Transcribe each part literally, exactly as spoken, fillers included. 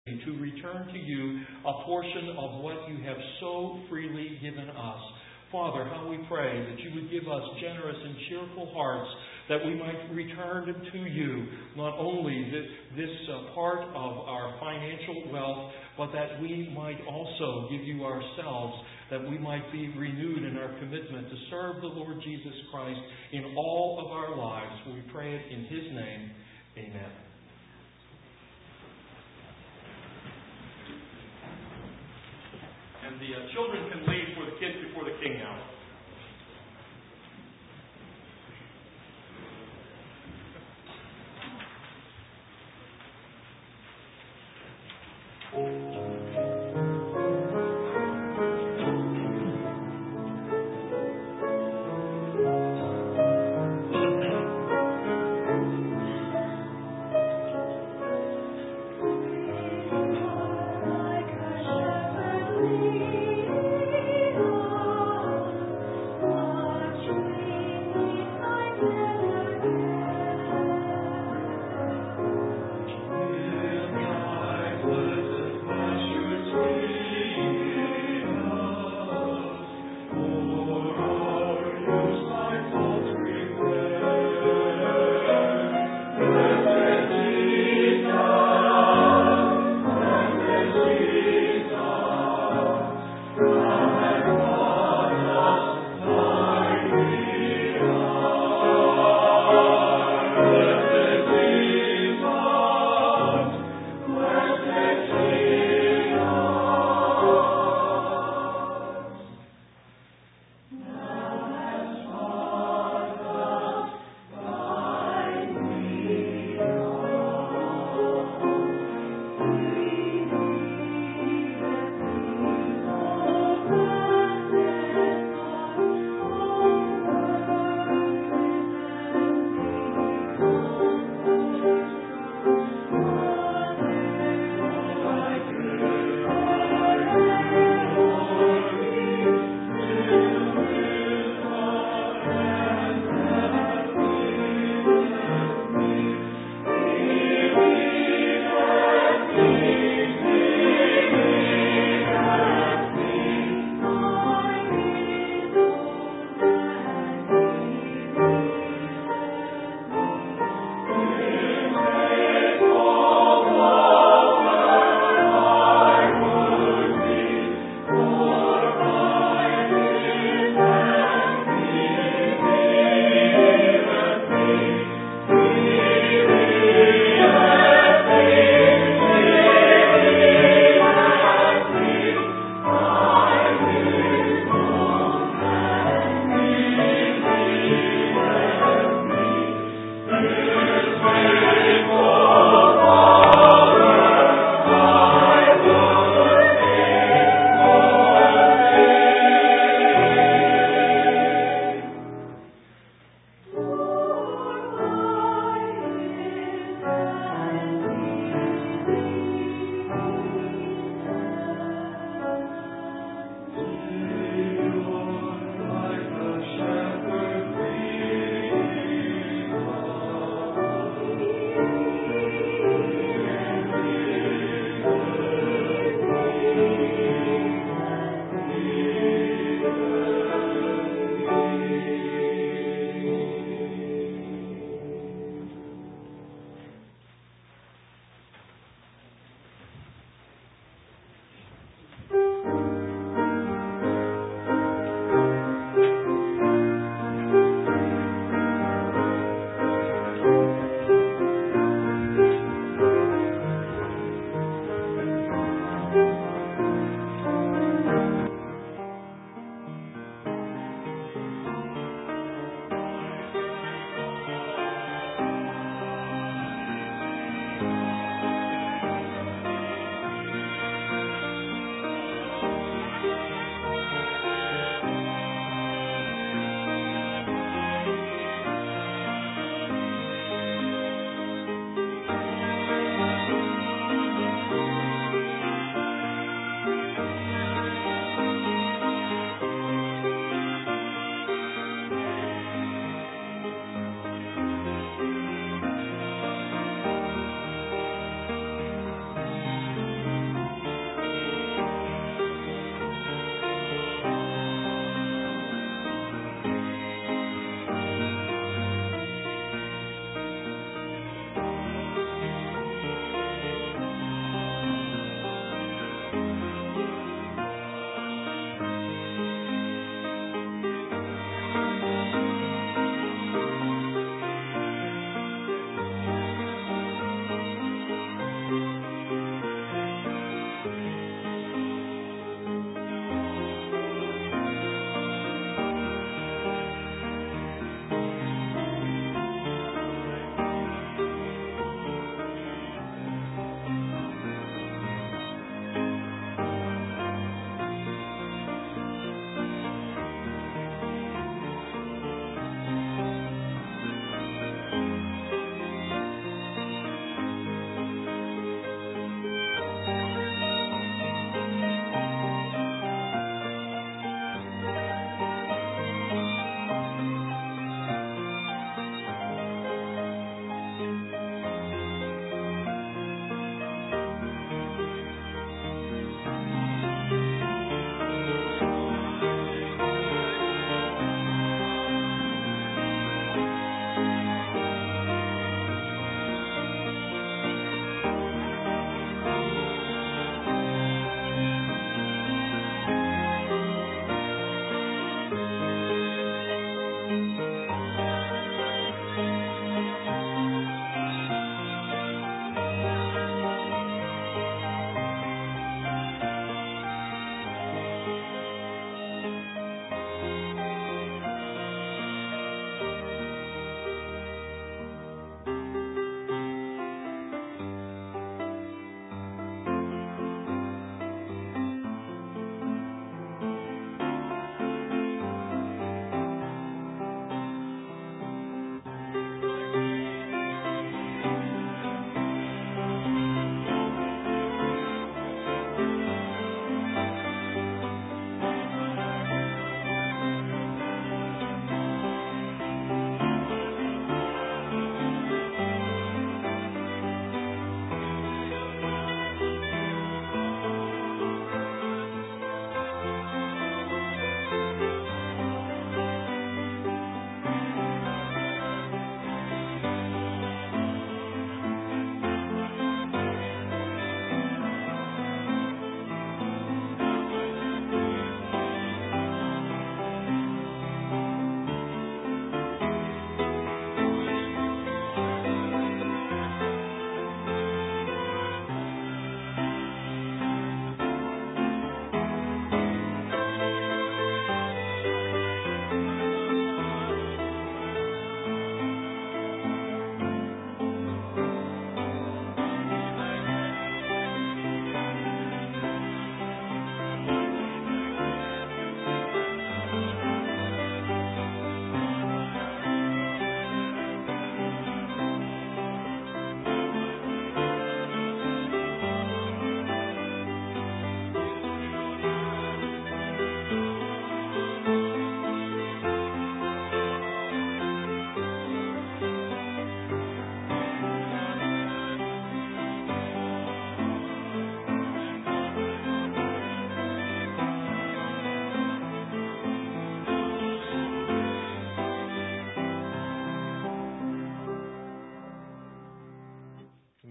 to return to you a portion of what you have so freely given us. Father, how we pray that you would give us generous and cheerful hearts, that we might return to you not only this, this uh, part of our financial wealth, but that we might also give you ourselves, that we might be renewed in our commitment to serve the Lord Jesus Christ in all of our lives. We pray it in his name. Amen. And the uh, children can leave for the kids before the king now.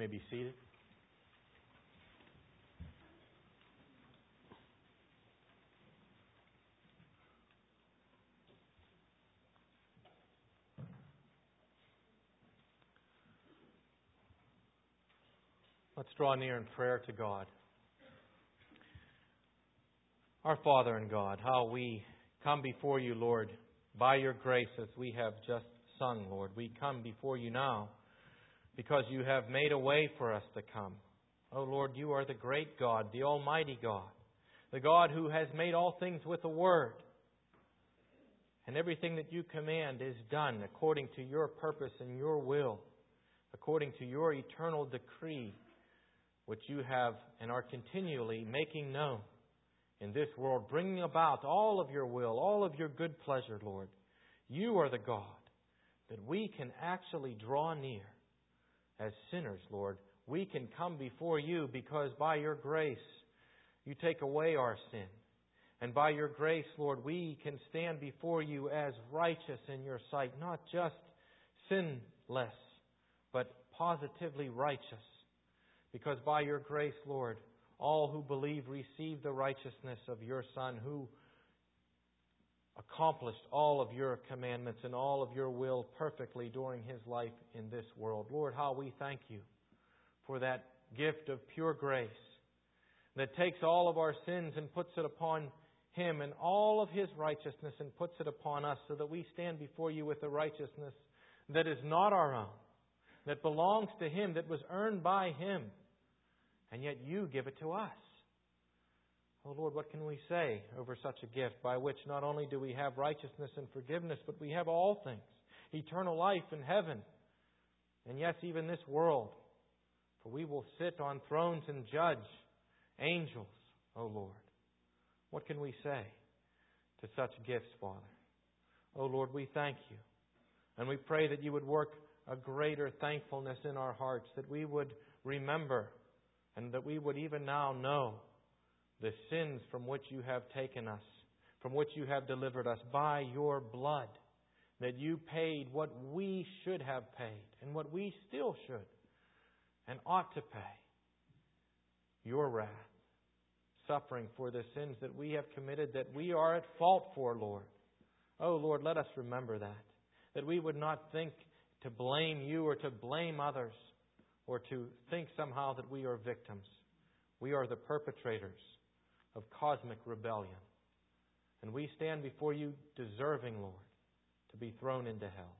be seated. Let's draw near in prayer to God. Our Father in God, how we come before you, Lord, by your grace as we have just sung, Lord. We come before you now because you have made a way for us to come. Oh, Lord, you are the great God, the Almighty God, the God who has made all things with a word. And everything that you command is done according to your purpose and your will, according to your eternal decree, which you have and are continually making known in this world, bringing about all of your will, all of your good pleasure, Lord. You are the God that we can actually draw near as sinners, Lord. We can come before you because by your grace you take away our sin. And by your grace, Lord, we can stand before you as righteous in your sight, not just sinless, but positively righteous. Because by your grace, Lord, all who believe receive the righteousness of your Son, who accomplished all of your commandments and all of your will perfectly during His life in this world. Lord, how we thank you for that gift of pure grace that takes all of our sins and puts it upon Him and all of His righteousness and puts it upon us so that we stand before you with a righteousness that is not our own, that belongs to Him, that was earned by Him. And yet you give it to us. Oh Lord, what can we say over such a gift by which not only do we have righteousness and forgiveness, but we have all things, eternal life in heaven, and yes, even this world. For we will sit on thrones and judge angels, oh Lord. What can we say to such gifts, Father? Oh Lord, we thank you. And we pray that you would work a greater thankfulness in our hearts, that we would remember and that we would even now know the sins from which you have taken us, from which you have delivered us by your blood, that you paid what we should have paid and what we still should and ought to pay. Your wrath, suffering for the sins that we have committed, that we are at fault for, Lord. Oh Lord, let us remember that, that we would not think to blame you or to blame others, or to think somehow that we are victims. We are the perpetrators of cosmic rebellion. And we stand before you deserving, Lord, to be thrown into hell.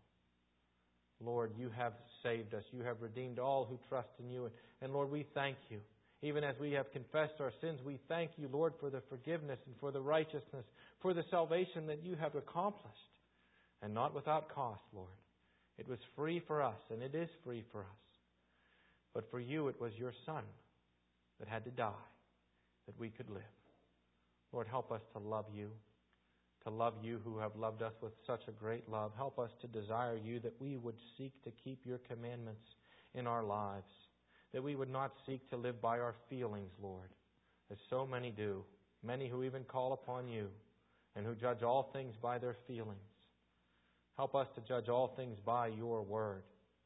Lord, you have saved us. You have redeemed all who trust in you. And Lord, we thank you. Even as we have confessed our sins, we thank you, Lord, for the forgiveness and for the righteousness, for the salvation that you have accomplished. And not without cost, Lord. It was free for us, and it is free for us. But for you, it was your Son that had to die, that we could live. Lord, help us to love you, to love you who have loved us with such a great love. Help us to desire you, that we would seek to keep your commandments in our lives, that we would not seek to live by our feelings, Lord, as so many do, many who even call upon you and who judge all things by their feelings. Help us to judge all things by your word,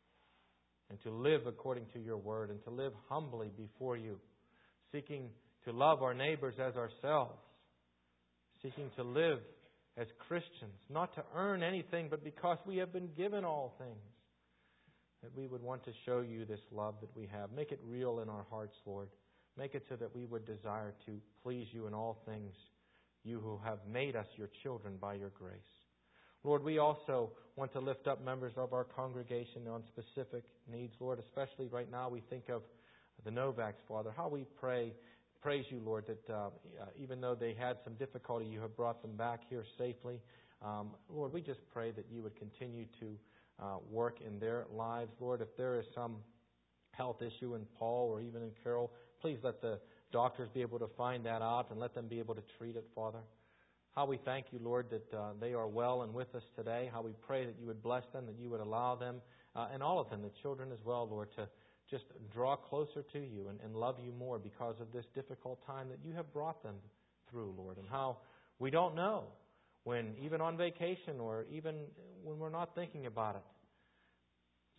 and to live according to your word, and to live humbly before you, seeking to love our neighbors as ourselves, seeking to live as Christians, not to earn anything, but because we have been given all things, that we would want to show you this love that we have. Make it real in our hearts, Lord. Make it so that we would desire to please you in all things, you who have made us your children by your grace. Lord, we also want to lift up members of our congregation on specific needs. Lord, especially right now we think of the Novaks, Father. How we pray, praise you, Lord, that uh, even though they had some difficulty, you have brought them back here safely. Um, Lord, we just pray that you would continue to uh, work in their lives. Lord, if there is some health issue in Paul or even in Carol, please let the doctors be able to find that out and let them be able to treat it, Father. How we thank you, Lord, that uh, they are well and with us today. How we pray that you would bless them, that you would allow them, uh, and all of them, the children as well, Lord, to just draw closer to you and, and love you more because of this difficult time that you have brought them through, Lord. And how we don't know when, even on vacation or even when we're not thinking about it,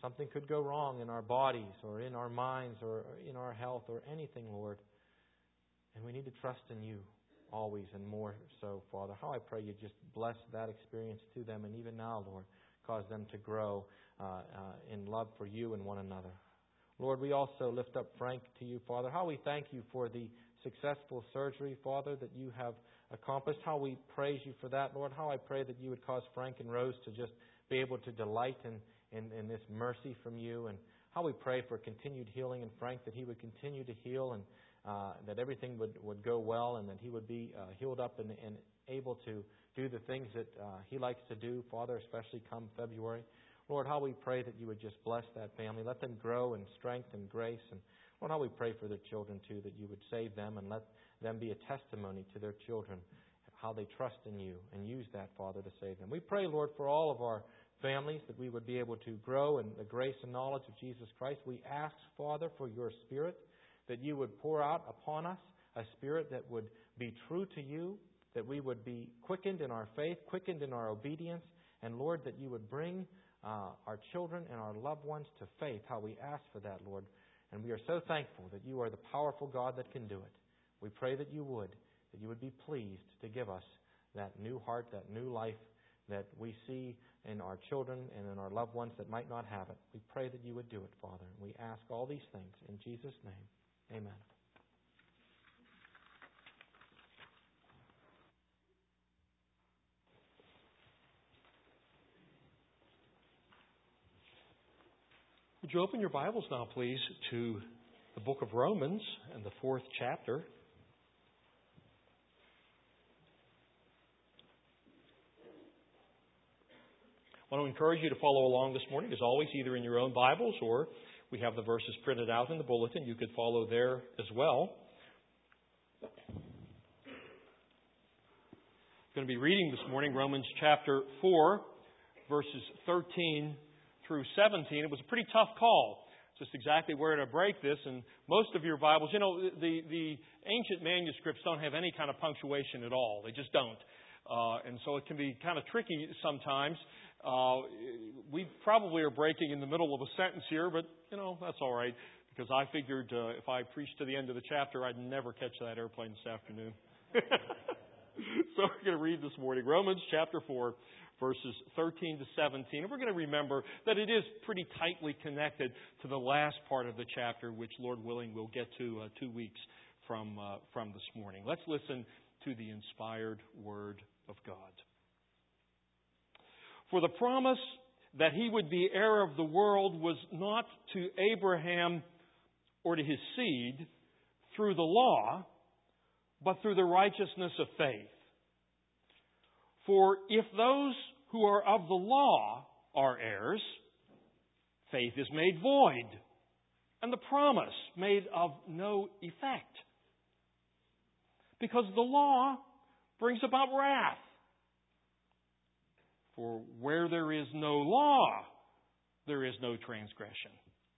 Something could go wrong in our bodies or in our minds or in our health or anything, Lord. And we need to trust in You always and more so, Father. How I pray You just bless that experience to them. And even now, Lord, cause them to grow uh, uh, in love for You and one another. Lord, we also lift up Frank to You, Father. How we thank You for the successful surgery, Father, that You have accomplished. How we praise You for that, Lord. How I pray that You would cause Frank and Rose to just be able to delight in, in, in this mercy from You. And how we pray for continued healing in Frank, that he would continue to heal and uh, that everything would, would go well and that he would be uh, healed up and, and able to do the things that uh, he likes to do, Father, especially come February. Lord, how we pray that You would just bless that family. Let them grow in strength and grace. And Lord, how we pray for their children too, that You would save them and let them be a testimony to their children, how they trust in You and use that, Father, to save them. We pray, Lord, for all of our families, that we would be able to grow in the grace and knowledge of Jesus Christ. We ask, Father, for Your Spirit, that You would pour out upon us a Spirit that would be true to You, that we would be quickened in our faith, quickened in our obedience, and Lord, that You would bring uh, our children and our loved ones to faith, how we ask for that, Lord. And we are so thankful that You are the powerful God that can do it. We pray that You would, that You would be pleased to give us that new heart, that new life that we see in our children and in our loved ones that might not have it. We pray that You would do it, Father. And we ask all these things in Jesus' name. Amen. Would you open your Bibles now, please, to the book of Romans and the fourth chapter. I want to encourage you to follow along this morning, as always, either in your own Bibles or we have the verses printed out in the bulletin. You could follow there as well. I'm going to be reading this morning Romans chapter four, verses thirteen through seventeen. It was a pretty tough call, just exactly where to break this. And most of your Bibles, you know, the, the ancient manuscripts don't have any kind of punctuation at all. They just don't. Uh, and so it can be kind of tricky sometimes. Uh, we probably are breaking in the middle of a sentence here, but, you know, that's all right. Because I figured uh, if I preached to the end of the chapter, I'd never catch that airplane this afternoon. So we're going to read this morning Romans chapter four, verses thirteen to seventeen. And we're going to remember that it is pretty tightly connected to the last part of the chapter, which, Lord willing, we'll get to uh, two weeks from, uh, from this morning. Let's listen to the inspired Word of God. For the promise that he would be heir of the world was not to Abraham or to his seed through the law, but through the righteousness of faith. For if those who are of the law are heirs, faith is made void, and the promise made of no effect. Because the law brings about wrath. For where there is no law, there is no transgression.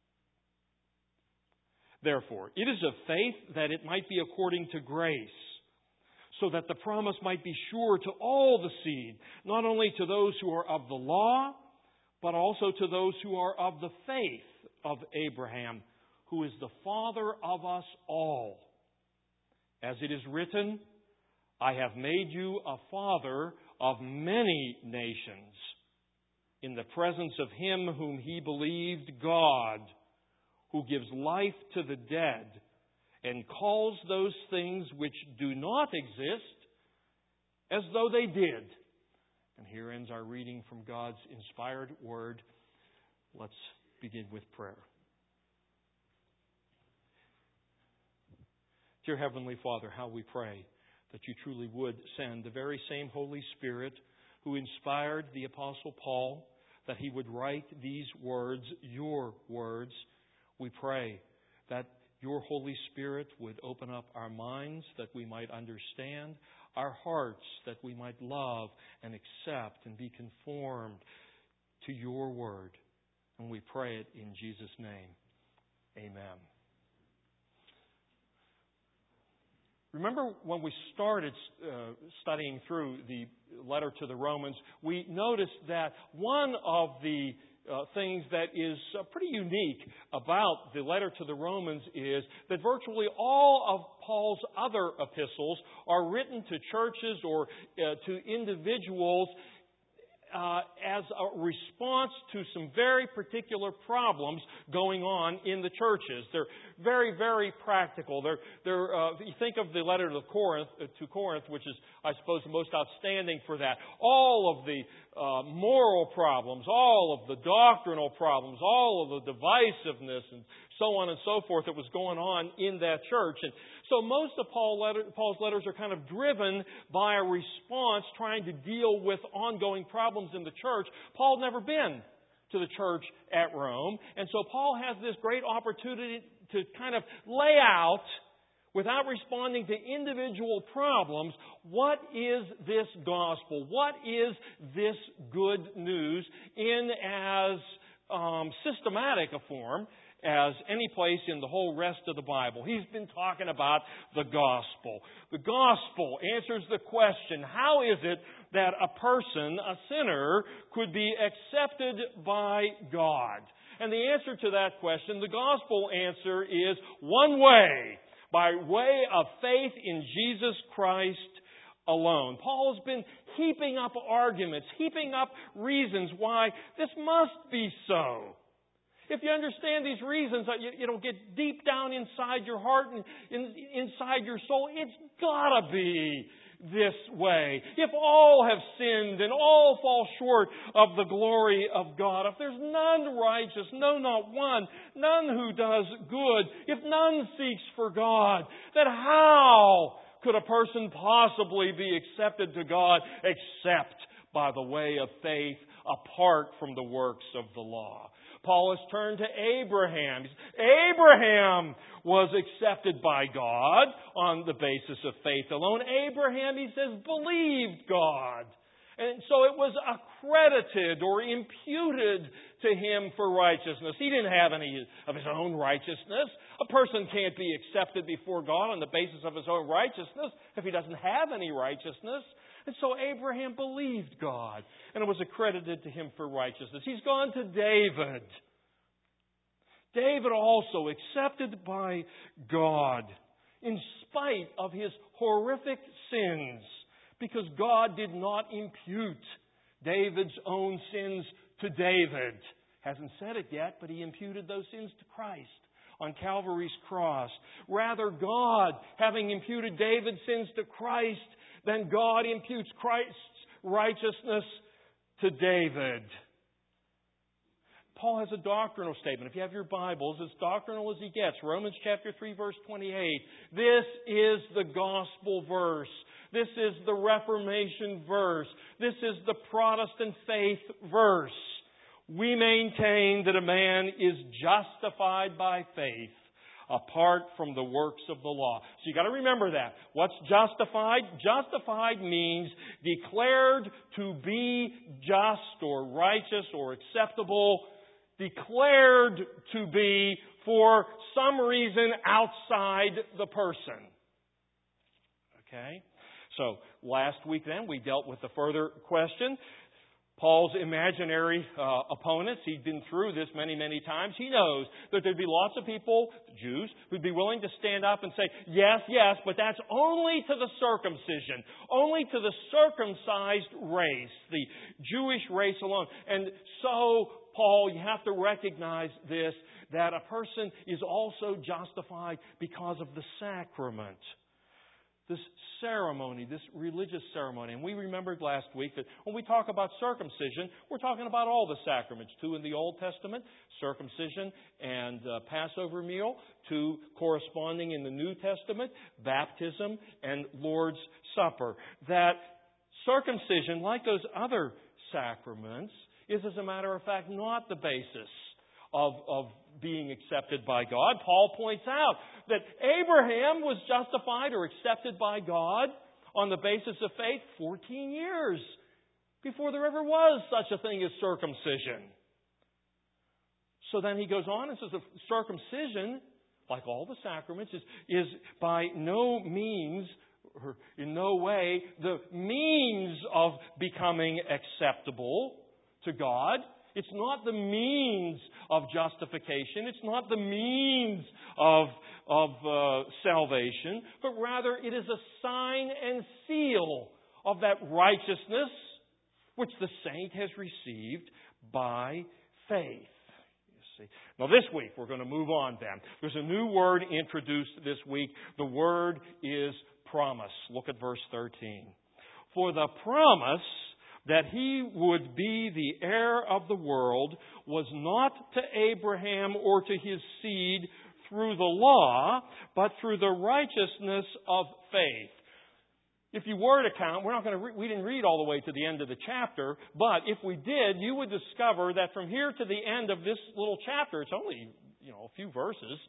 Therefore, it is of faith that it might be according to grace, so that the promise might be sure to all the seed, not only to those who are of the law, but also to those who are of the faith of Abraham, who is the father of us all. As it is written, I have made you a father of many nations, in the presence of him whom he believed, God, who gives life to the dead, and calls those things which do not exist as though they did. And here ends our reading from God's inspired Word. Let's begin with prayer. Dear Heavenly Father, how we pray that you truly would send the very same Holy Spirit who inspired the Apostle Paul, that he would write these words, your words. We pray that your Holy Spirit would open up our minds, that we might understand, our hearts, that we might love and accept and be conformed to your word. And we pray it in Jesus' name. Amen. Remember when we started uh, studying through the letter to the Romans, we noticed that one of the uh, things that is uh, pretty unique about the letter to the Romans is that virtually all of Paul's other epistles are written to churches or uh, to individuals Uh, as a response to some very particular problems going on in the churches. They're very, very practical. They're, they're, uh, you think of the letter to Corinth, uh, to Corinth, which is, I suppose, the most outstanding for that. All of the uh, moral problems, all of the doctrinal problems, all of the divisiveness, and so on and so forth that was going on in that church. And so most of Paul letter, Paul's letters are kind of driven by a response trying to deal with ongoing problems in the church. Paul had never been to the church at Rome. And so Paul has this great opportunity to kind of lay out, without responding to individual problems, what is this gospel? What is this good news in as um, systematic a form as any place in the whole rest of the Bible? He's been talking about the gospel. The gospel answers the question, how is it that a person, a sinner, could be accepted by God? And the answer to that question, the gospel answer is one way, by way of faith in Jesus Christ alone. Paul has been heaping up arguments, heaping up reasons why this must be so. If you understand these reasons, you, you know, get deep down inside your heart and in, inside your soul, it's got to be this way. If all have sinned and all fall short of the glory of God, if there's none righteous, no, not one, none who does good, if none seeks for God, then how could a person possibly be accepted to God except by the way of faith apart from the works of the law? Paul has turned to Abraham. Abraham was accepted by God on the basis of faith alone. Abraham, he says, believed God. And so it was accredited or imputed to him for righteousness. He didn't have any of his own righteousness. A person can't be accepted before God on the basis of his own righteousness if he doesn't have any righteousness. And so Abraham believed God, and it was accredited to him for righteousness. He's gone to David. David also accepted by God in spite of his horrific sins, because God did not impute David's own sins to David. Hasn't said it yet, but he imputed those sins to Christ on Calvary's cross. Rather, God, having imputed David's sins to Christ, then God imputes Christ's righteousness to David. Paul has a doctrinal statement. If you have your Bibles, as doctrinal as he gets. Romans chapter three, verse twenty-eight. This is the gospel verse. This is the Reformation verse. This is the Protestant faith verse. We maintain that a man is justified by faith apart from the works of the law. So you've got to remember that. What's justified? Justified means declared to be just or righteous or acceptable, declared to be for some reason outside the person. Okay? So last week then we dealt with the further question. Paul's imaginary uh, opponents, he'd been through this many, many times. He knows that there'd be lots of people, Jews, who'd be willing to stand up and say, yes, yes, but that's only to the circumcision, only to the circumcised race, the Jewish race alone. And so, Paul, you have to recognize this, that a person is also justified because of the sacrament. This ceremony, this religious ceremony. And we remembered last week that when we talk about circumcision, we're talking about all the sacraments. Two in the Old Testament, circumcision and uh, Passover meal. Two corresponding in the New Testament, baptism and Lord's Supper. That circumcision, like those other sacraments, is, as a matter of fact, not the basis of, of being accepted by God. Paul points out that Abraham was justified or accepted by God on the basis of faith fourteen years before there ever was such a thing as circumcision. So then he goes on and says that circumcision, like all the sacraments, is, is by no means or in no way the means of becoming acceptable to God. It's not the means of justification. It's not the means of, of uh, salvation, but rather it is a sign and seal of that righteousness which the saint has received by faith. You see. Now this week we're going to move on then. There's a new word introduced this week. The word is promise. Look at verse thirteen. For the promise that he would be the heir of the world was not to Abraham or to his seed through the law, but through the righteousness of faith. If you were to count, we're not going to re- we didn't read all the way to the end of the chapter, but if we did, you would discover that from here to the end of this little chapter, it's only, you know, a few verses,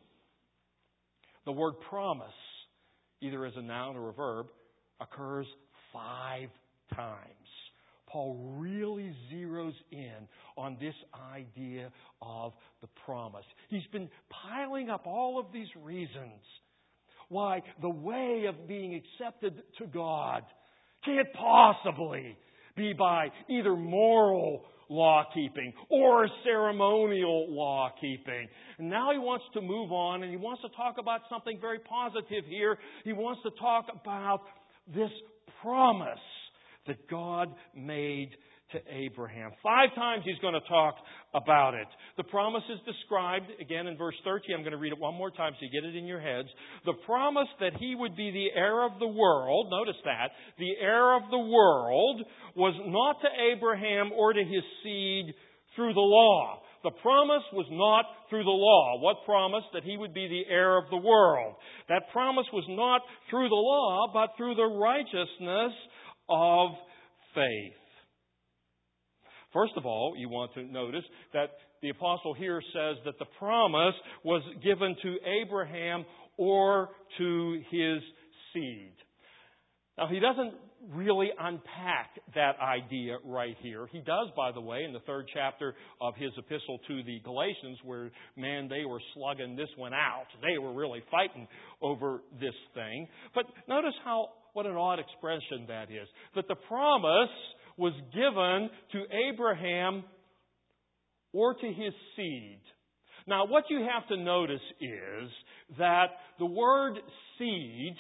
the word promise, either as a noun or a verb, occurs five times. Paul really zeroes in on this idea of the promise. He's been piling up all of these reasons why the way of being accepted to God can't possibly be by either moral law-keeping or ceremonial law-keeping. And now he wants to move on, and he wants to talk about something very positive here. He wants to talk about this promise that God made to Abraham. Five times he's going to talk about it. The promise is described, again in verse thirteen. I'm going to read it one more time so you get it in your heads. The promise that he would be the heir of the world, notice that, the heir of the world was not to Abraham or to his seed through the law. The promise was not through the law. What promise? That he would be the heir of the world. That promise was not through the law, but through the righteousness of faith. First of all, you want to notice that the apostle here says that the promise was given to Abraham or to his seed. Now, he doesn't really unpack that idea right here. He does, by the way, in the third chapter of his epistle to the Galatians, where, man, they were slugging this one out. They were really fighting over this thing. But notice how, what an odd expression that is. That the promise was given to Abraham or to his seed. Now, what you have to notice is that the word seed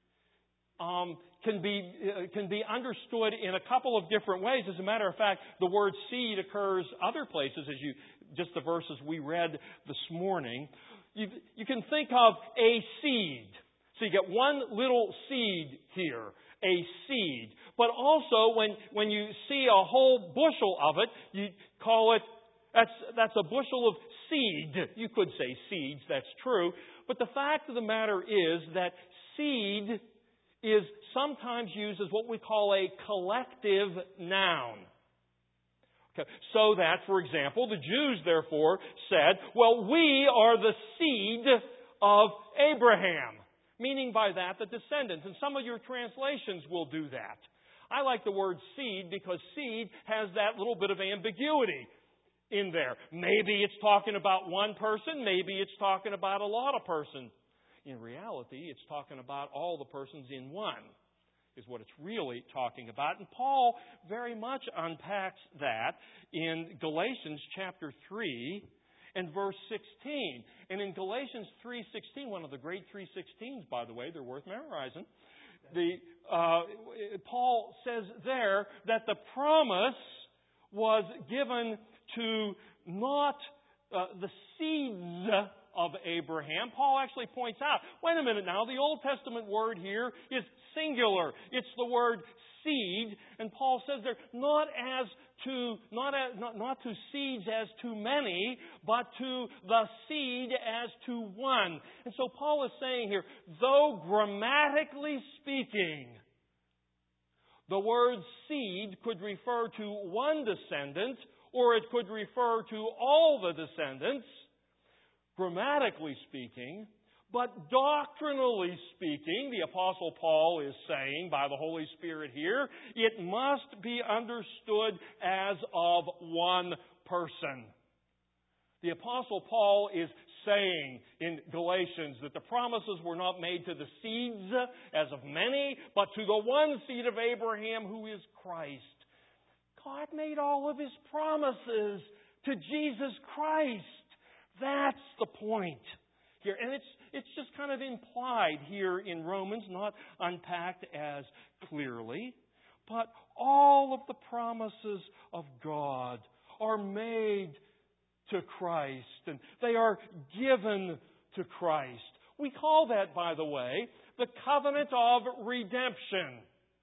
um, can be uh, can be understood in a couple of different ways. As a matter of fact, the word seed occurs other places, as you just the verses we read this morning. You, you can think of a seed. So you get one little seed here, a seed. But also, when, when you see a whole bushel of it, you call it, that's, that's a bushel of seed. You could say seeds, that's true. But the fact of the matter is that seed is sometimes used as what we call a collective noun. Okay. So that, for example, the Jews, therefore, said, well, we are the seed of Abraham. Meaning by that, the descendants. And some of your translations will do that. I like the word seed because seed has that little bit of ambiguity in there. Maybe it's talking about one person. Maybe it's talking about a lot of persons. In reality, it's talking about all the persons in one, is what it's really talking about. And Paul very much unpacks that in Galatians chapter three and verse sixteen. And in Galatians three sixteen, one of the great three sixteens, by the way, they're worth memorizing. The uh, Paul says there that the promise was given to not uh, the seeds of Abraham. Paul actually points out, wait a minute now, the Old Testament word here is singular. It's the word seed. And Paul says there, not as to, not, as, not, not to seeds as to many, but to the seed as to one. And so Paul is saying here, though grammatically speaking, the word seed could refer to one descendant, or it could refer to all the descendants, grammatically speaking, but doctrinally speaking, the Apostle Paul is saying by the Holy Spirit here, it must be understood as of one person. The Apostle Paul is saying in Galatians that the promises were not made to the seeds as of many, but to the one seed of Abraham who is Christ. God made all of His promises to Jesus Christ. That's the point here. And it's it's just kind of implied here in Romans, not unpacked as clearly. But all of the promises of God are made to Christ, and they are given to Christ. We call that, by the way, the covenant of redemption.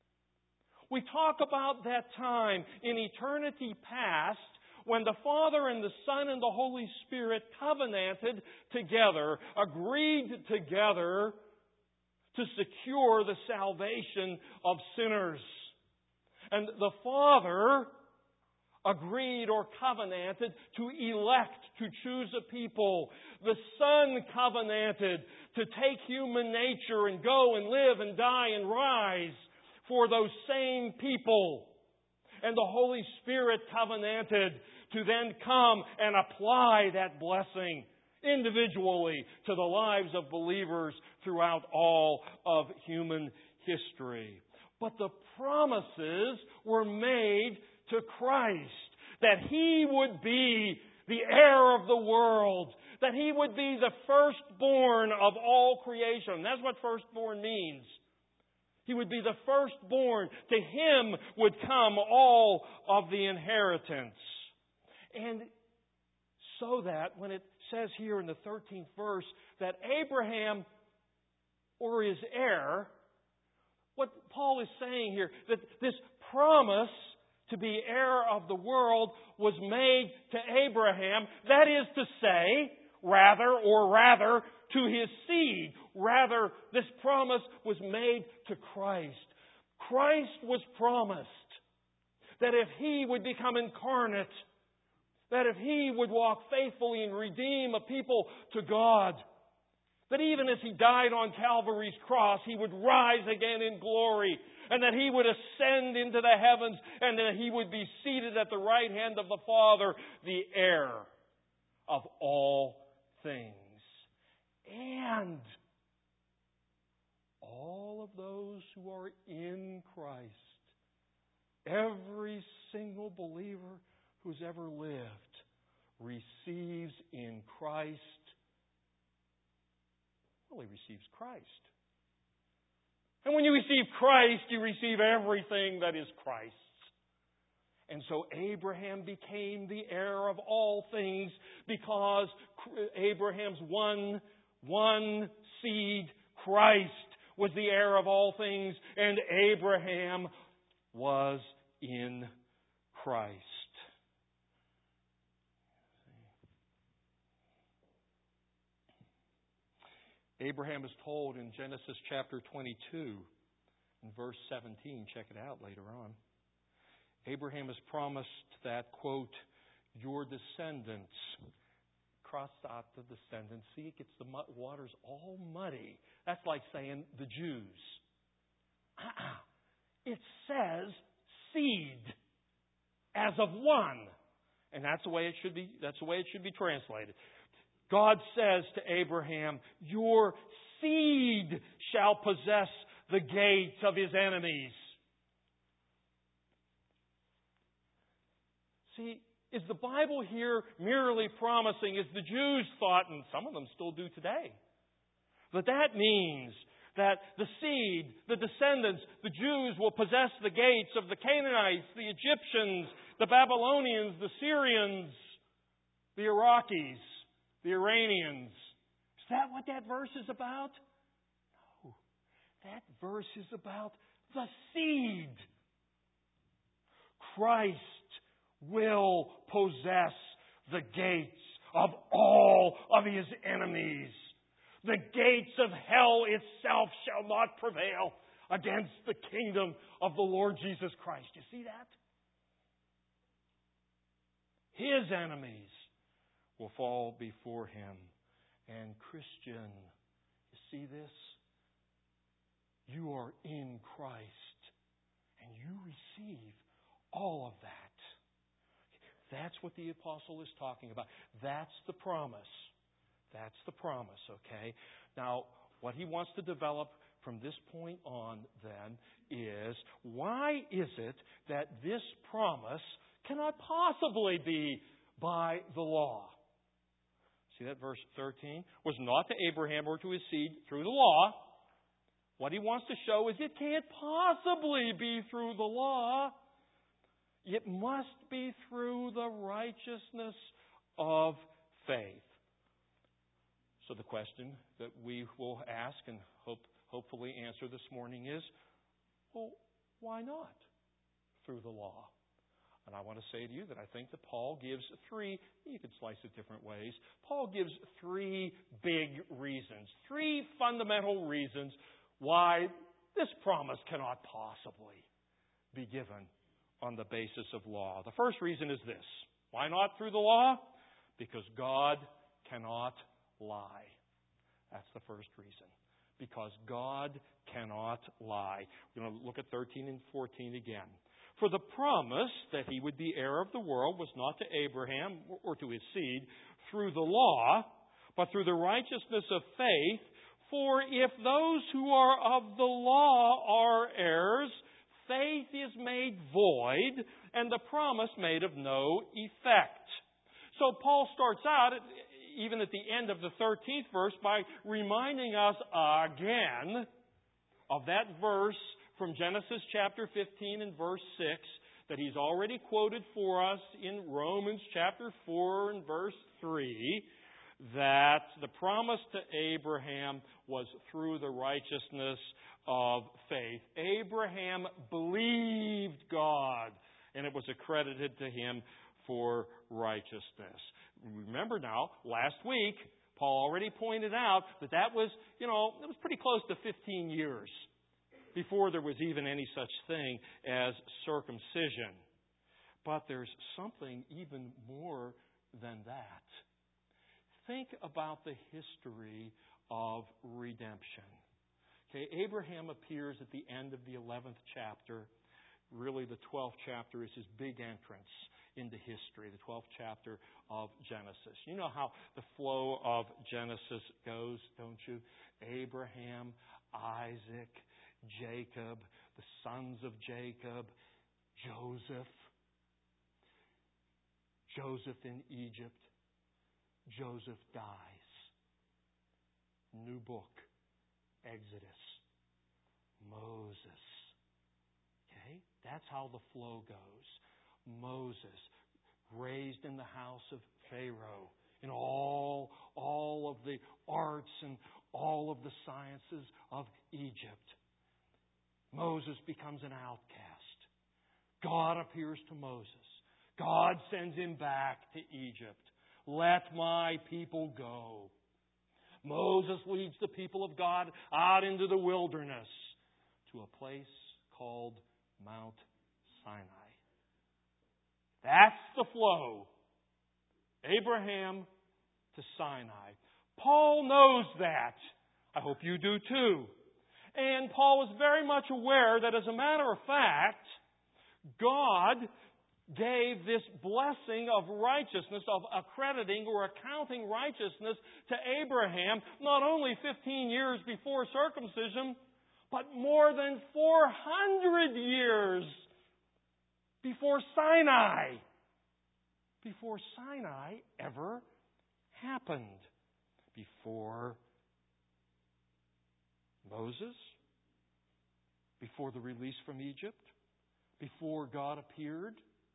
We talk about that time in eternity past when the Father and the Son and the Holy Spirit covenanted together, agreed together to secure the salvation of sinners. And the Father agreed or covenanted to elect, to choose a people. The Son covenanted to take human nature and go and live and die and rise for those same people. And the Holy Spirit covenanted to then come and apply that blessing individually to the lives of believers throughout all of human history. But the promises were made to Christ, that He would be the heir of the world, that He would be the firstborn of all creation. That's what firstborn means. He would be the firstborn. To Him would come all of the inheritance. And so that when it says here in the thirteenth verse that Abraham, or his heir, what Paul is saying here, that this promise to be heir of the world was made to Abraham. That is to say, rather, or rather, to his seed. Rather, this promise was made to Christ. Christ was promised that if He would become incarnate, that if He would walk faithfully and redeem a people to God, that even as He died on Calvary's cross, He would rise again in glory, and that He would ascend into the heavens, and that He would be seated at the right hand of the Father, the heir of all things. And all of those who are in Christ, every single believer who's ever lived, receives in Christ. Well, he receives Christ. And when you receive Christ, you receive everything that is Christ's. And so Abraham became the heir of all things because Abraham's one, one seed, Christ, was the heir of all things, and Abraham was in Christ. Abraham is told in Genesis chapter twenty-two, in verse seventeen, check it out later on. Abraham is promised that, quote, your descendants, cross out the descendants. See, it gets the waters all muddy. That's like saying the Jews. Uh-uh. It says seed as of one. And that's the way it should be, that's the way it should be translated. God says to Abraham, your seed shall possess the gates of his enemies. See, is the Bible here merely promising, as the Jews thought, and some of them still do today, that that means that the seed, the descendants, the Jews will possess the gates of the Canaanites, the Egyptians, the Babylonians, the Syrians, the Iraqis, the Iranians. Is that what that verse is about? No. That verse is about the seed. Christ will possess the gates of all of his enemies. The gates of hell itself shall not prevail against the kingdom of the Lord Jesus Christ. You see that? His enemies will fall before him. And Christian, you see this? You are in Christ, and you receive all of that. That's what the apostle is talking about. That's the promise. That's the promise, okay? Now, what he wants to develop from this point on, then, is why is it that this promise cannot possibly be by the law. See that verse thirteen? Was not to Abraham or to his seed through the law. What he wants to show is it can't possibly be through the law. It must be through the righteousness of faith. So the question that we will ask and hope, hopefully answer this morning is, well, why not through the law? And I want to say to you that I think that Paul gives three, you could slice it different ways. Paul gives three big reasons, three fundamental reasons why this promise cannot possibly be given on the basis of law. The first reason is this. Why not through the law? Because God cannot lie. That's the first reason. Because God cannot lie. We're going to look at thirteen and fourteen again. For the promise that he would be heir of the world was not to Abraham or to his seed through the law, but through the righteousness of faith. For if those who are of the law are heirs, faith is made void, and the promise made of no effect. So Paul starts out, even at the end of the thirteenth verse, by reminding us again of that verse from Genesis chapter fifteen and verse six that he's already quoted for us in Romans chapter four and verse three, that the promise to Abraham was through the righteousness of faith. Abraham believed God, and it was accredited to him for righteousness. Remember now, last week, Paul already pointed out that that was, you know, it was pretty close to fifteen years before there was even any such thing as circumcision. But there's something even more than that. Think about the history of redemption. Okay, Abraham appears at the end of the eleventh chapter. Really, the twelfth chapter is his big entrance into history, the twelfth chapter of Genesis. You know how the flow of Genesis goes, don't you? Abraham, Isaac, Jacob, the sons of Jacob, Joseph, Joseph in Egypt. Joseph dies. New book, Exodus, Moses. Okay? That's how the flow goes. Moses, raised in the house of Pharaoh, in all, all of the arts and all of the sciences of Egypt. Moses becomes an outcast. God appears to Moses. God sends him back to Egypt. Let my people go. Moses leads the people of God out into the wilderness to a place called Mount Sinai. That's the flow. Abraham to Sinai. Paul knows that. I hope you do too. And Paul was very much aware that, as a matter of fact, God gave this blessing of righteousness, of accrediting or accounting righteousness to Abraham not only fifteen years before circumcision, but more than four hundred years before Sinai. Before Sinai ever happened. Before Moses, before the release from Egypt, before God appeared,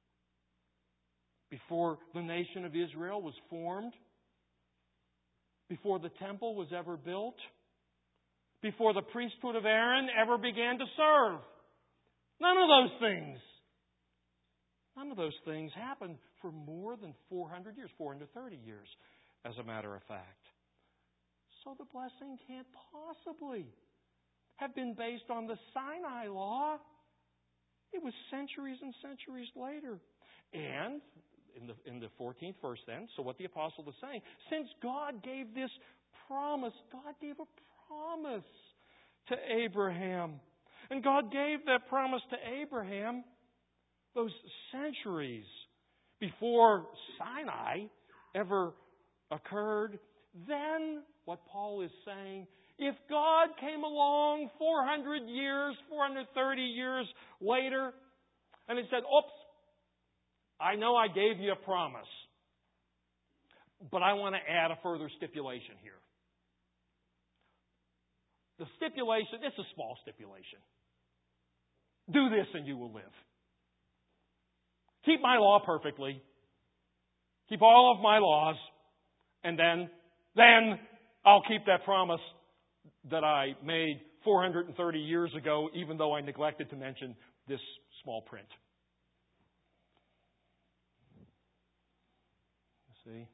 before the nation of Israel was formed, before the temple was ever built, before the priesthood of Aaron ever began to serve. None of those things. None of those things happened for more than four hundred years, four hundred thirty years, as a matter of fact. So the blessing can't possibly have been based on the Sinai law. It was centuries and centuries later. And in the, in the fourteenth verse then, so what the apostle is saying, since God gave this promise, God gave a promise to Abraham. And God gave that promise to Abraham those centuries before Sinai ever occurred. Then, what Paul is saying, if God came along four hundred years, four hundred thirty years later, and He said, oops, I know I gave you a promise. But I want to add a further stipulation here. The stipulation, it's a small stipulation. Do this and you will live. Keep my law perfectly. Keep all of my laws. And then, then I'll keep that promise that I made four hundred thirty years ago, even though I neglected to mention this small print. See?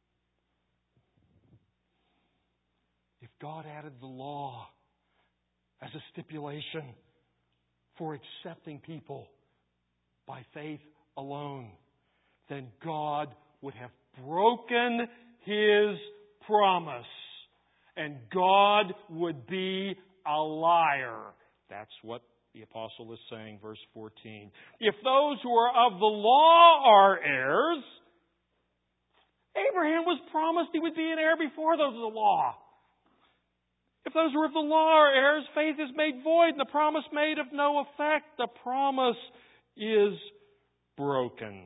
If God added the law as a stipulation for accepting people by faith alone, then God would have broken His promise. And God would be a liar. That's what the apostle is saying, verse fourteen. If those who are of the law are heirs, Abraham was promised he would be an heir before those of the law. If those who are of the law are heirs, faith is made void and the promise made of no effect. The promise is broken.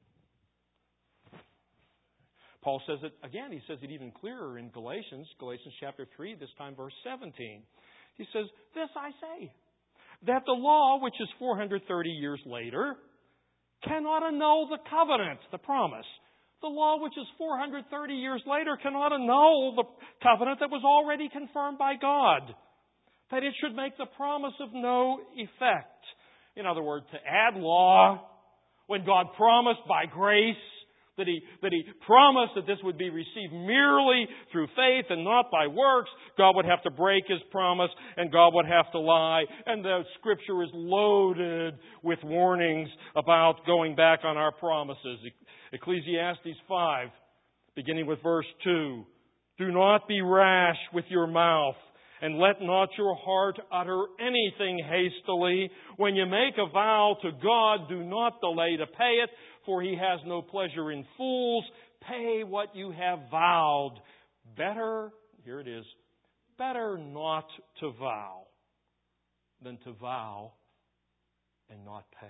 Paul says it again. He says it even clearer in Galatians, Galatians chapter three, this time verse seventeen. He says, "This I say, that the law, which is four hundred thirty years later, cannot annul the covenant," the promise. The law, which is four hundred thirty years later, cannot annul the covenant that was already confirmed by God, that it should make the promise of no effect. In other words, to add law when God promised by grace that He, that He promised that this would be received merely through faith and not by works, God would have to break His promise and God would have to lie. And the Scripture is loaded with warnings about going back on our promises. Ecclesiastes five, beginning with verse two. "Do not be rash with your mouth, and let not your heart utter anything hastily. When you make a vow to God, do not delay to pay it, for He has no pleasure in fools. Pay what you have vowed. Better," here it is, "better not to vow than to vow and not pay."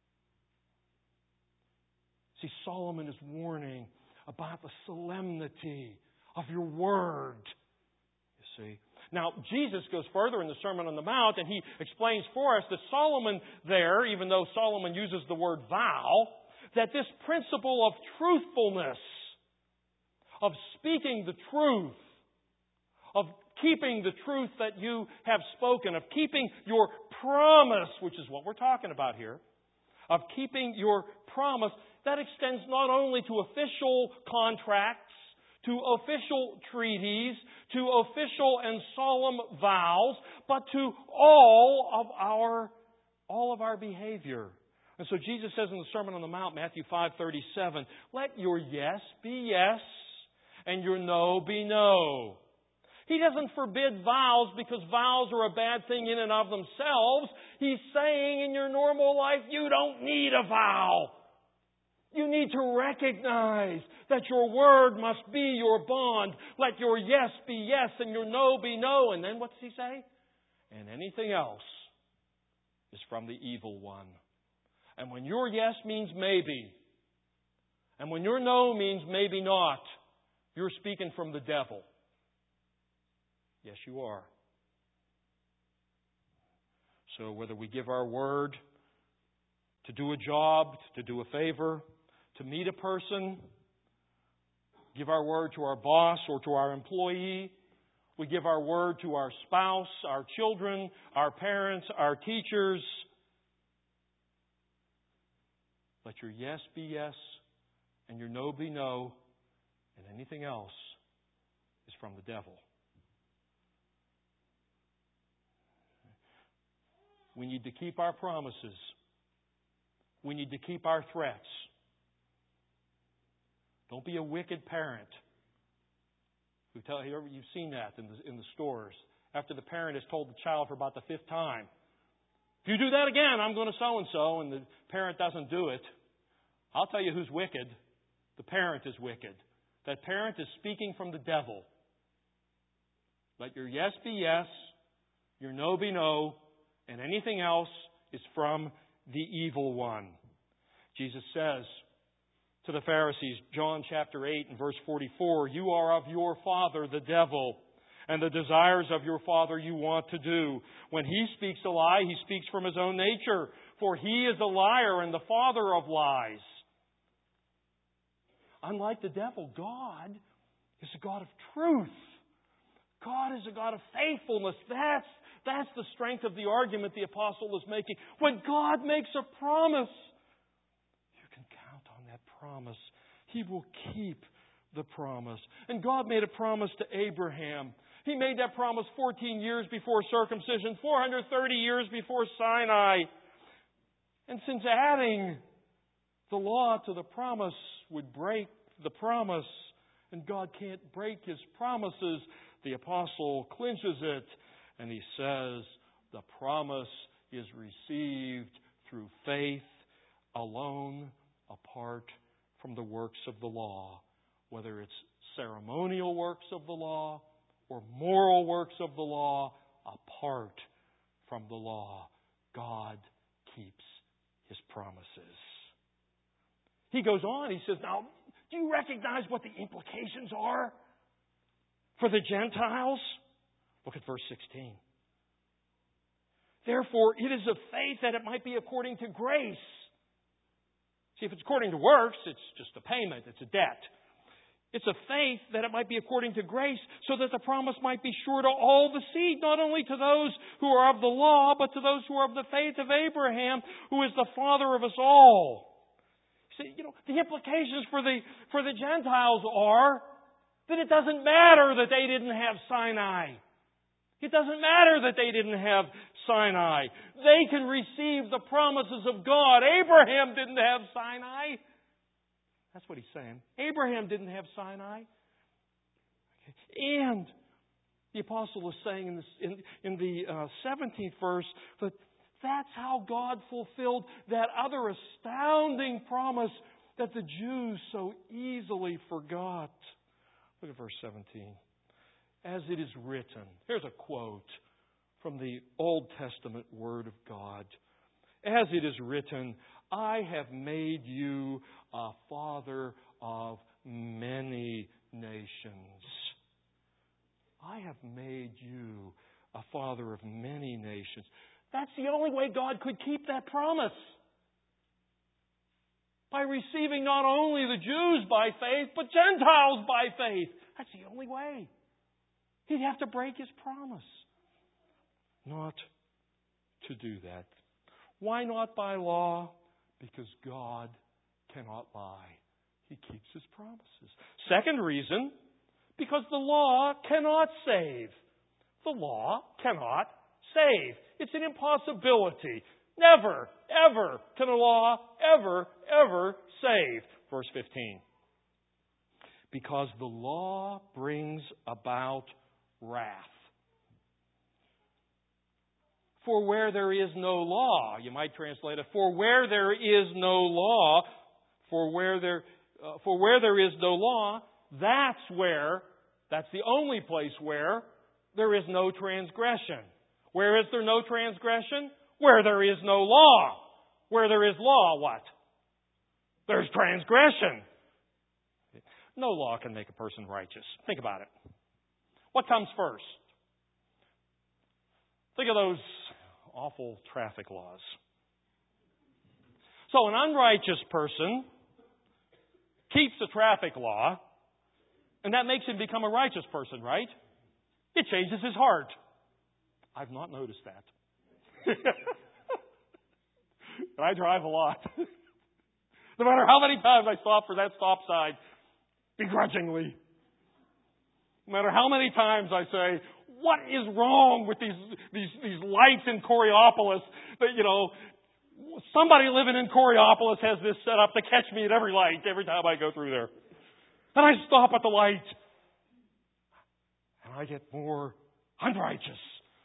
See, Solomon is warning about the solemnity of your word. You see. Now, Jesus goes further in the Sermon on the Mount, and He explains for us that Solomon there, even though Solomon uses the word vow, that this principle of truthfulness, of speaking the truth, of keeping the truth that you have spoken, of keeping your promise, which is what we're talking about here, of keeping your promise, that extends not only to official contracts, to official treaties, to official and solemn vows, but to all of our all of our behavior. And so Jesus says in the Sermon on the Mount, Matthew five thirty-seven, "Let your yes be yes, and your no be no." He doesn't forbid vows because vows are a bad thing in and of themselves. He's saying in your normal life, you don't need a vow. You need to recognize that your word must be your bond. Let your yes be yes and your no be no. And then what's He say? "And anything else is from the evil one." And when your yes means maybe, and when your no means maybe not, you're speaking from the devil. Yes, you are. So whether we give our word to do a job, to do a favor, to meet a person, give our word to our boss or to our employee, we give our word to our spouse, our children, our parents, our teachers. Let your yes be yes and your no be no, and anything else is from the devil. We need to keep our promises. We need to keep our threats. Don't be a wicked parent. Who tell you you've seen that in the in the stores. After the parent has told the child for about the fifth time, "If you do that again, I'm going to so and so," and the parent doesn't do it. I'll tell you who's wicked. The parent is wicked. That parent is speaking from the devil. Let your yes be yes, your no be no, and anything else is from the evil one. Jesus says to the Pharisees, John chapter eight and verse forty-four, "You are of your father, the devil, and the desires of your father you want to do. When he speaks a lie, he speaks from his own nature, for he is a liar and the father of lies." Unlike the devil, God is a God of truth. God is a God of faithfulness. That's, that's the strength of the argument the apostle is making. When God makes a promise, you can count on that promise. He will keep the promise. And God made a promise to Abraham. He made that promise fourteen years before circumcision, four hundred thirty years before Sinai. And since adding the law to the promise would break the promise, and God can't break His promises, the apostle clinches it, and he says the promise is received through faith alone, apart from the works of the law. Whether it's ceremonial works of the law or moral works of the law, apart from the law, God keeps His promises. He goes on, he says, now, do you recognize what the implications are for the Gentiles? Look at verse sixteen. "Therefore, it is of faith that it might be according to grace." See, if it's according to works, it's just a payment, it's a debt. It's a faith that it might be according to grace, so that the promise might be sure to all the seed, not only to those who are of the law, but to those who are of the faith of Abraham, who is the father of us all. See, you know, the implications for the for the Gentiles are that it doesn't matter that they didn't have Sinai. It doesn't matter that they didn't have Sinai. They can receive the promises of God. Abraham didn't have Sinai. That's what he's saying. Abraham didn't have Sinai. And the apostle is saying in, this, in, in the uh, seventeenth verse that that's how God fulfilled that other astounding promise that the Jews so easily forgot. Look at verse seventeen. "As it is written," here's a quote from the Old Testament Word of God. "As it is written, I have made you a father of many nations." I have made you a father of many nations. That's the only way God could keep that promise. By receiving not only the Jews by faith, but Gentiles by faith. That's the only way. He'd have to break His promise. Not to do that. Why not by law? Because God cannot lie. He keeps His promises. Second reason, because the law cannot save. The law cannot save. It's an impossibility. Never, ever can a law ever, ever save. Verse fifteen. "Because the law brings about wrath. For where there is no law," you might translate it, "for where there is no law, for where there, uh, for where there is no law, that's where, that's the only place where there is no transgression." Where is there no transgression? Where there is no law. Where there is law, what? There's transgression. No law can make a person righteous. Think about it. What comes first? Think of those awful traffic laws. So an unrighteous person keeps the traffic law, and that makes him become a righteous person, right? It changes his heart. I've not noticed that. And I drive a lot. No matter how many times I stop for that stop sign, begrudgingly. No matter how many times I say, what is wrong with these these these lights in Coraopolis? That, you know, somebody living in Coraopolis has this set up to catch me at every light every time I go through there. And I stop at the light. And I get more unrighteous.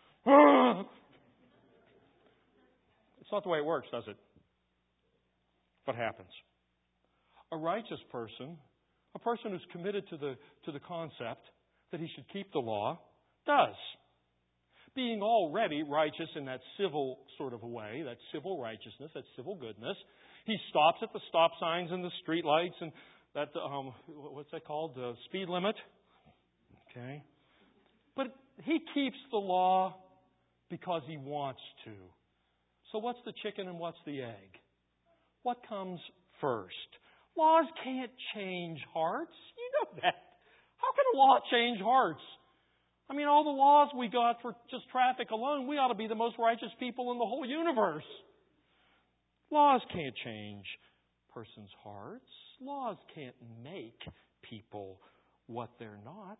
It's not the way it works, does it? What happens? A righteous person, a person who's committed to the to the concept that he should keep the law, does. being already righteous in that civil sort of a way, that civil righteousness, that civil goodness. He stops at the stop signs and the street lights and that, um, what's that called? The speed limit. Okay. But he keeps the law because he wants to. So what's the chicken and what's the egg? What comes first? Laws can't change hearts. You know that. How can a law change hearts? I mean, all the laws we got for just traffic alone, we ought to be the most righteous people in the whole universe. Laws can't change persons' hearts. Laws can't make people what they're not.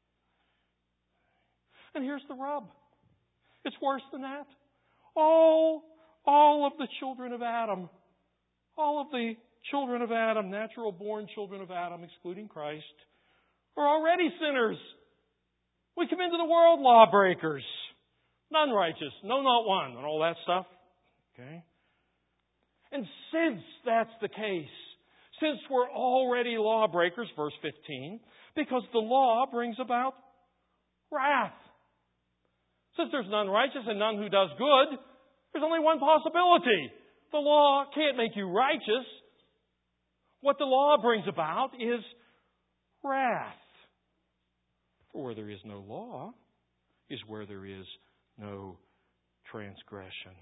And here's the rub. It's worse than that. All, all of the children of Adam, all of the children of Adam, natural-born children of Adam, excluding Christ, are already sinners. We come into the world lawbreakers, none righteous, no, not one, and all that stuff. Okay? And since that's the case, since we're already lawbreakers, verse fifteen, because the law brings about wrath. Since there's none righteous and none who does good, there's only one possibility. The law can't make you righteous. What the law brings about is wrath. For where there is no law is where there is no transgression.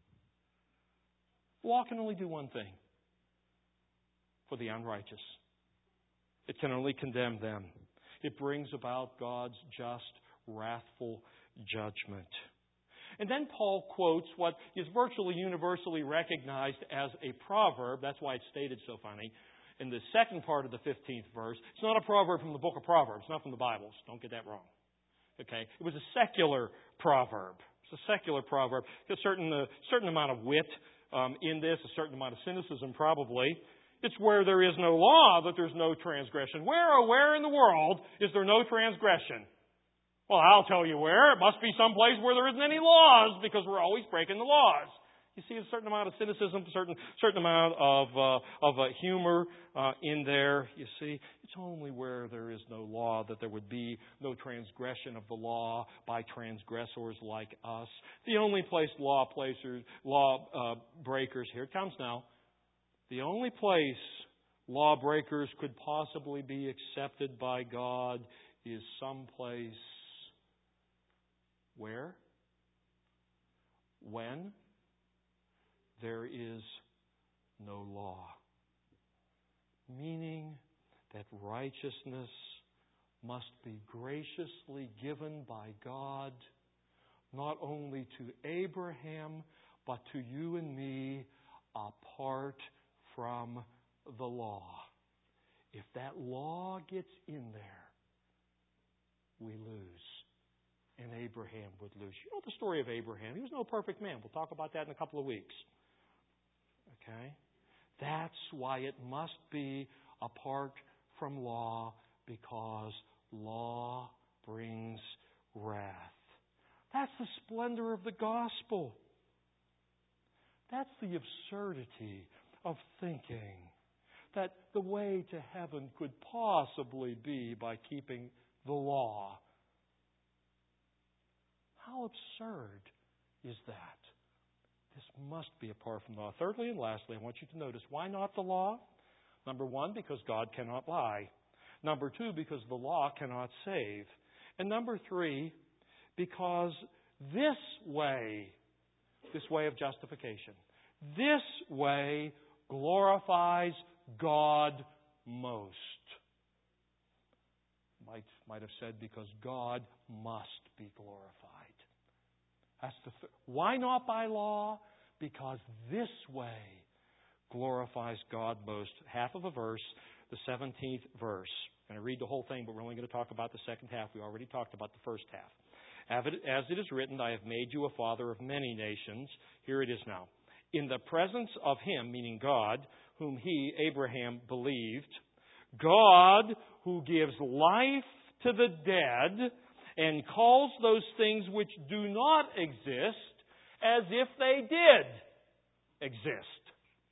The law can only do one thing for the unrighteous. It can only condemn them. It brings about God's just, wrathful judgment. And then Paul quotes what is virtually universally recognized as a proverb. That's why it's stated so funny. In the second part of the fifteenth verse, it's not a proverb from the book of Proverbs, not from the Bible. Don't get that wrong. Okay? It was a secular proverb. It's a secular proverb. There's a certain, uh, certain amount of wit um, in this, a certain amount of cynicism probably. It's where there is no law that there's no transgression. Where or where in the world is there no transgression? Well, I'll tell you where. It must be someplace where there isn't any laws because we're always breaking the laws. You see a certain amount of cynicism, a certain, certain amount of, uh, of uh, humor uh, in there. You see, it's only where there is no law that there would be no transgression of the law by transgressors like us. The only place law placers, law uh, breakers, here it comes now, the only place lawbreakers could possibly be accepted by God is someplace where? When? There is no law. Meaning that righteousness must be graciously given by God not only to Abraham, but to you and me apart from the law. If that law gets in there, we lose. And Abraham would lose. You know the story of Abraham. He was no perfect man. We'll talk about that in a couple of weeks. Okay? That's why it must be apart from law, because law brings wrath. That's the splendor of the gospel. That's the absurdity of thinking that the way to heaven could possibly be by keeping the law. How absurd is that? This must be apart from law. Thirdly and lastly, I want you to notice, why not the law? Number one, because God cannot lie. Number two, because the law cannot save. And number three, because this way, this way of justification, this way glorifies God most. Might, might have said because God must be glorified. That's the th- Why not by law? Because this way glorifies God most. Half of a verse, the seventeenth verse. I'm going to read the whole thing, but we're only going to talk about the second half. We already talked about the first half. As it is written, I have made you a father of many nations. Here it is now. In the presence of Him, meaning God, whom he, Abraham, believed, God who gives life to the dead and calls those things which do not exist as if they did exist.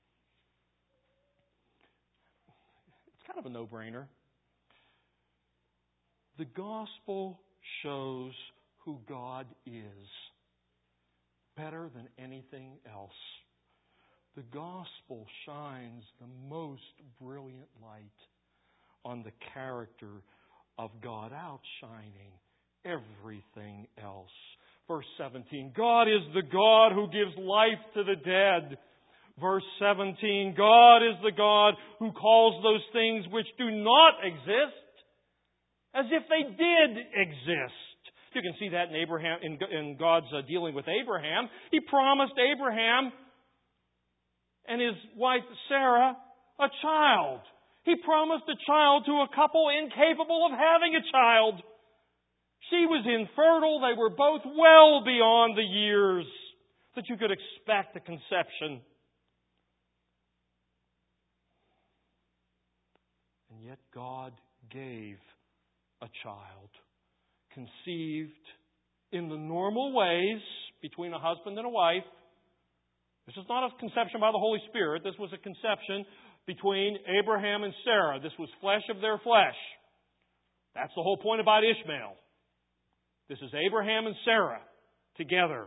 It's kind of a no-brainer. The gospel shows who God is better than anything else. The gospel shines the most brilliant light on the character of God, outshining everything else. Verse seventeen, God is the God who gives life to the dead. Verse seventeen, God is the God who calls those things which do not exist as if they did exist. You can see that in Abraham, in, in God's uh, dealing with Abraham. He promised Abraham and his wife Sarah a child. He promised a child to a couple incapable of having a child. She was infertile. They were both well beyond the years that you could expect a conception. And yet God gave a child, conceived in the normal ways between a husband and a wife. This is not a conception by the Holy Spirit. This was a conception between Abraham and Sarah. This was flesh of their flesh. That's the whole point about Ishmael. This is Abraham and Sarah together.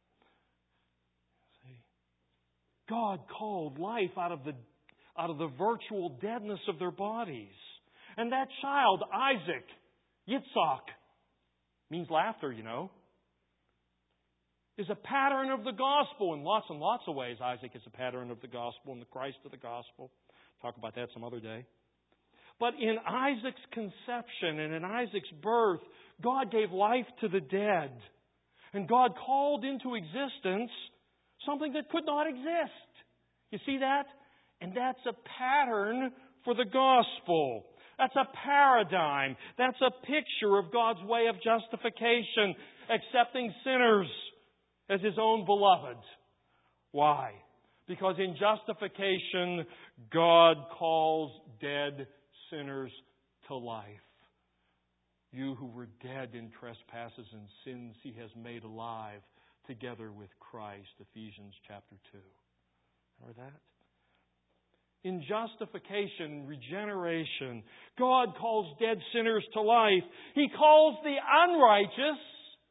God called life out of the out of the virtual deadness of their bodies. And that child, Isaac, Yitzhak, means laughter, you know, is a pattern of the gospel in lots and lots of ways. Isaac is a pattern of the gospel and the Christ of the gospel. Talk about that some other day. But in Isaac's conception and in Isaac's birth, God gave life to the dead. And God called into existence something that could not exist. You see that? And that's a pattern for the gospel. That's a paradigm. That's a picture of God's way of justification, accepting sinners as His own beloved. Why? Because in justification, God calls dead sinners to life. You who were dead in trespasses and sins, He has made alive together with Christ. Ephesians chapter two. Remember that? In justification, regeneration, God calls dead sinners to life. He calls the unrighteous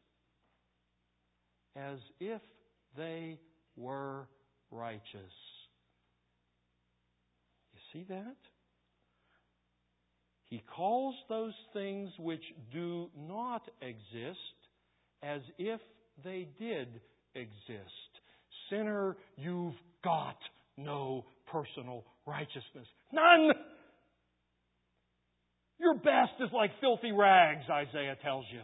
as if they were righteous. You see that? He calls those things which do not exist as if they did exist. Sinner, you've got no personal righteousness. None! Your best is like filthy rags, Isaiah tells you.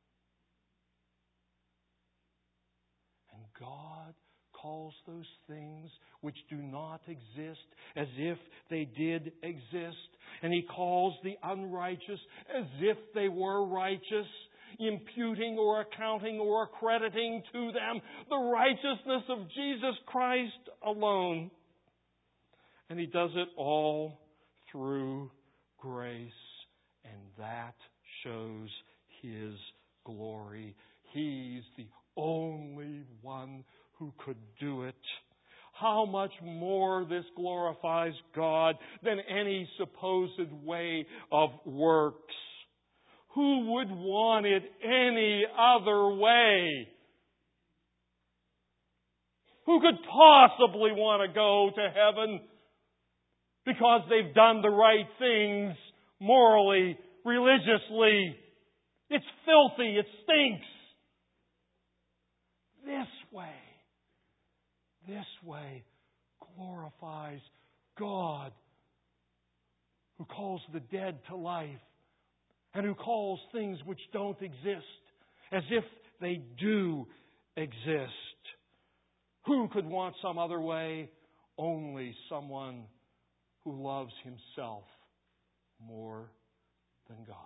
And God calls those things which do not exist as if they did exist. And He calls the unrighteous as if they were righteous, imputing or accounting or accrediting to them the righteousness of Jesus Christ alone. And He does it all through grace, and that shows His glory. He's the only one who could do it. How much more this glorifies God than any supposed way of works. Who would want it any other way? Who could possibly want to go to heaven because they've done the right things morally, religiously? It's filthy. It stinks. This way, this way glorifies God, who calls the dead to life and who calls things which don't exist as if they do exist. Who could want some other way? Only someone who loves himself more than God.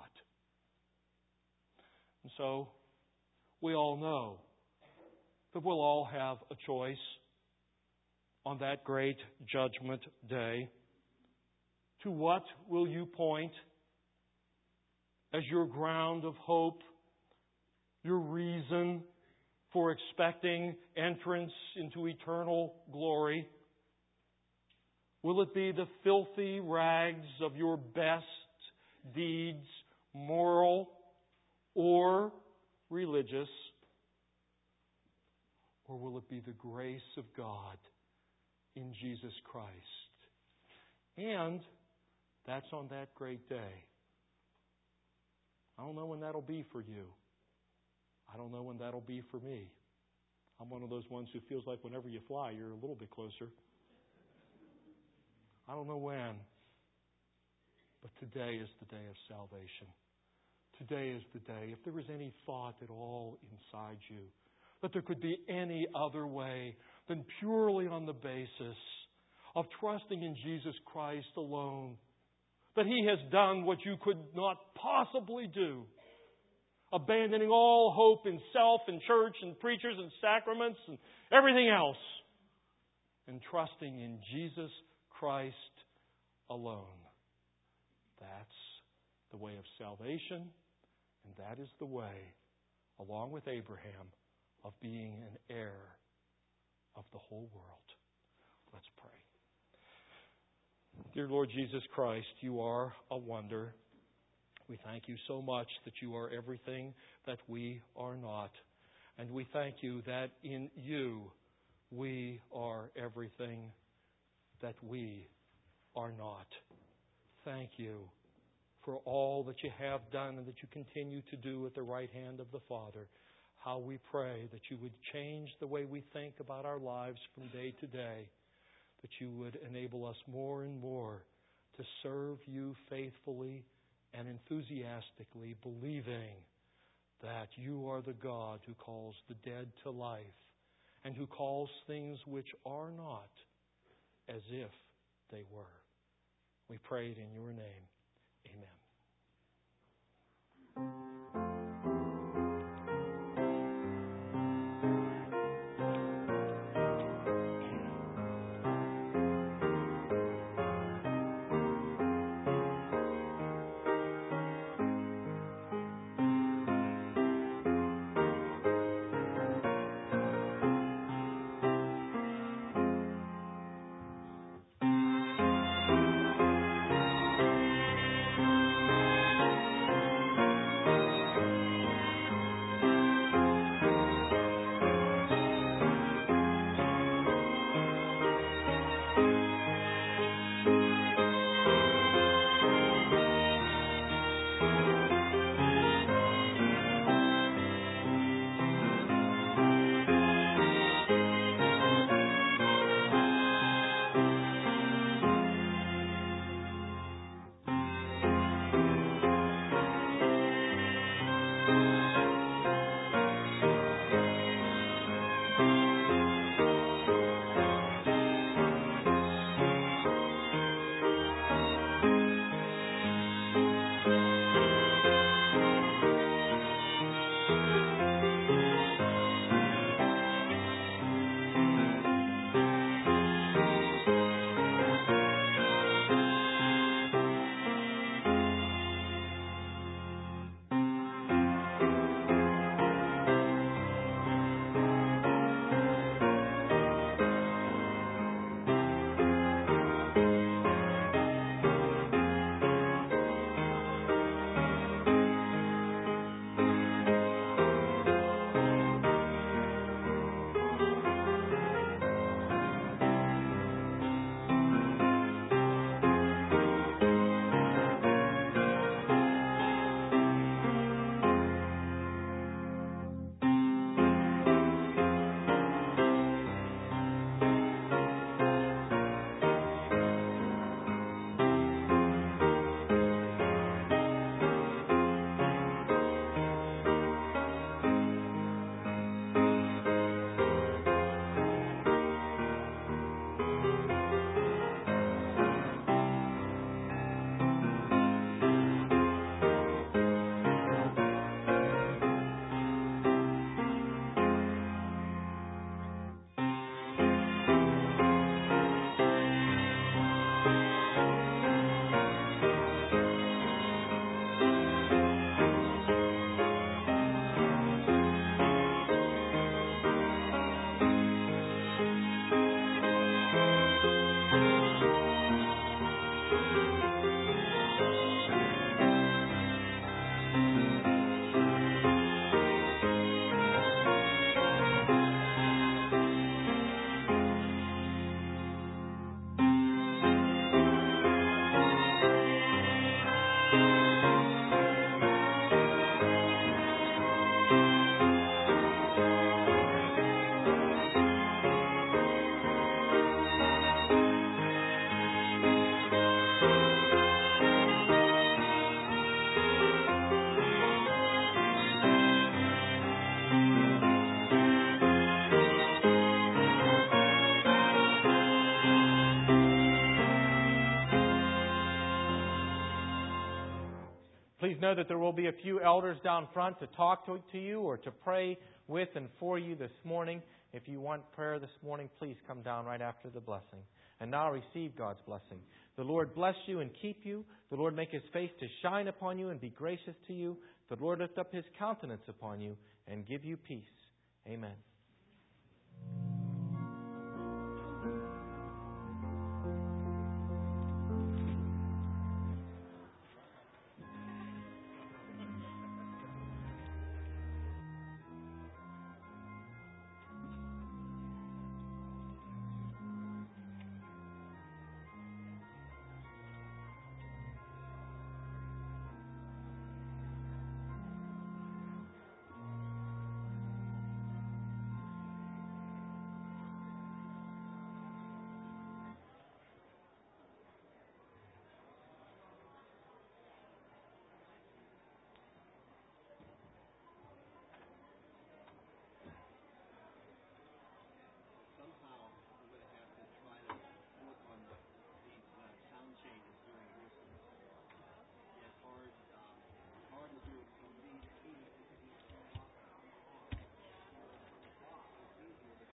And so, we all know that we'll all have a choice on that great judgment day. To what will you point as your ground of hope, your reason for expecting entrance into eternal glory? Will it be the filthy rags of your best deeds, moral, or religious? Or will it be the grace of God in Jesus Christ? And that's on that great day. I don't know when that'll be for you. I don't know when that'll be for me. I'm one of those ones who feels like whenever you fly, you're a little bit closer. I don't know when. But today is the day of salvation. Today is the day. If there was any thought at all inside you that there could be any other way than purely on the basis of trusting in Jesus Christ alone, that He has done what you could not possibly do, abandoning all hope in self and church and preachers and sacraments and everything else, and trusting in Jesus Christ alone. That's the way of salvation, and that is the way, along with Abraham, of being an heir of the whole world. Let's pray. Dear Lord Jesus Christ, You are a wonder. We thank You so much that You are everything that we are not. And we thank You that in You we are everything that we are not. Thank You for all that You have done and that You continue to do at the right hand of the Father. How we pray that You would change the way we think about our lives from day to day, that You would enable us more and more to serve You faithfully and enthusiastically, believing that You are the God who calls the dead to life and who calls things which are not as if they were. We pray it in Your name. Amen. know that there will be a few elders down front to talk to, to you or to pray with and for you this morning. If you want prayer this morning, please come down right after the blessing. And now receive God's blessing. The Lord bless you and keep you. The Lord make His face to shine upon you and be gracious to you. The Lord lift up His countenance upon you and give you peace. Amen.